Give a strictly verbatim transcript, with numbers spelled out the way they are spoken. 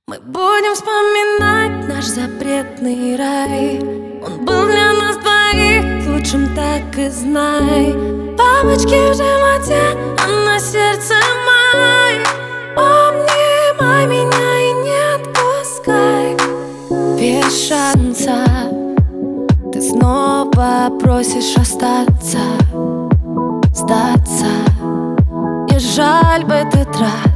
Мы будем вспоминать наш запретный рай. Он был для нас двоих лучшим, так и знай. Бабочки в животе, а на сердце май. Обнимай меня и не отпускай. Без шанса ты снова просишь остаться, сдаться. Не жаль в этот раз.